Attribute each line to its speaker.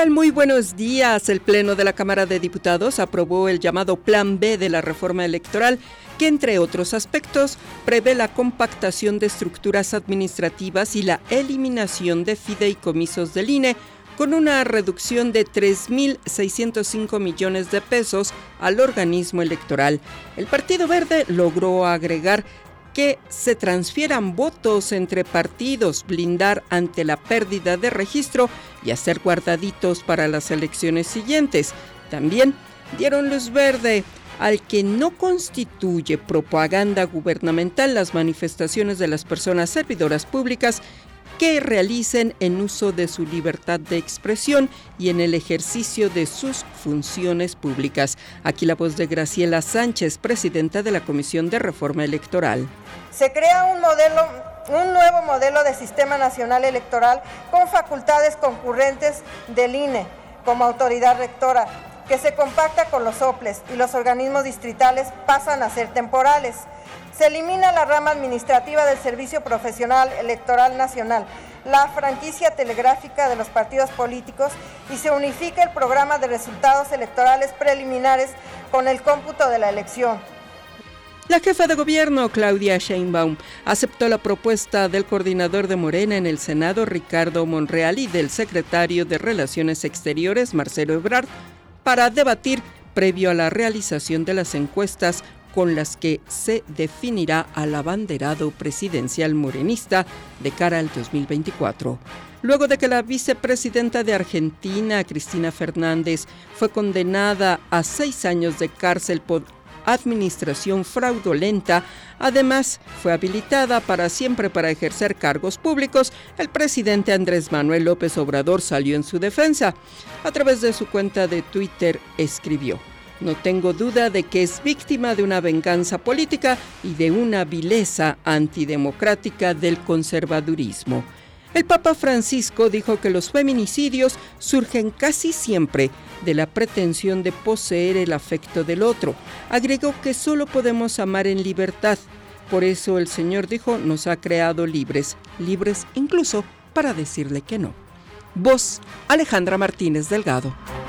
Speaker 1: tal? Muy buenos días. El Pleno de la Cámara de Diputados aprobó el llamado Plan B de la reforma electoral, que entre otros aspectos prevé la compactación de estructuras administrativas y la eliminación de fideicomisos del INE, con una reducción de 3.605 millones de pesos al organismo electoral. El Partido Verde logró agregar que se transfieran votos entre partidos, blindar ante la pérdida de registro y hacer guardaditos para las elecciones siguientes. También dieron luz verde al que no constituye propaganda gubernamental las manifestaciones de las personas servidoras públicas que realicen en uso de su libertad de expresión y en el ejercicio de sus funciones públicas. Aquí la voz de Graciela Sánchez, presidenta de la Comisión de Reforma Electoral.
Speaker 2: Se crea un nuevo modelo de Sistema Nacional Electoral con facultades concurrentes del INE como autoridad rectora, que se compacta con los OPLES y los organismos distritales pasan a ser temporales. Se elimina la rama administrativa del Servicio Profesional Electoral Nacional, la franquicia telegráfica de los partidos políticos y se unifica el programa de resultados electorales preliminares con el cómputo de la elección.
Speaker 1: La jefa de gobierno, Claudia Sheinbaum, aceptó la propuesta del coordinador de Morena en el Senado, Ricardo Monreal, y del secretario de Relaciones Exteriores, Marcelo Ebrard, para debatir previo a la realización de las encuestas con las que se definirá al abanderado presidencial morenista de cara al 2024. Luego de que la vicepresidenta de Argentina, Cristina Fernández, fue condenada a 6 años de cárcel por administración fraudulenta, además fue habilitada para siempre para ejercer cargos públicos, el presidente Andrés Manuel López Obrador salió en su defensa. A través de su cuenta de Twitter escribió: "No tengo duda de que es víctima de una venganza política y de una vileza antidemocrática del conservadurismo". El Papa Francisco dijo que los feminicidios surgen casi siempre de la pretensión de poseer el afecto del otro. Agregó que solo podemos amar en libertad. Por eso el Señor dijo, nos ha creado libres incluso para decirle que no. Voz, Alejandra Martínez Delgado.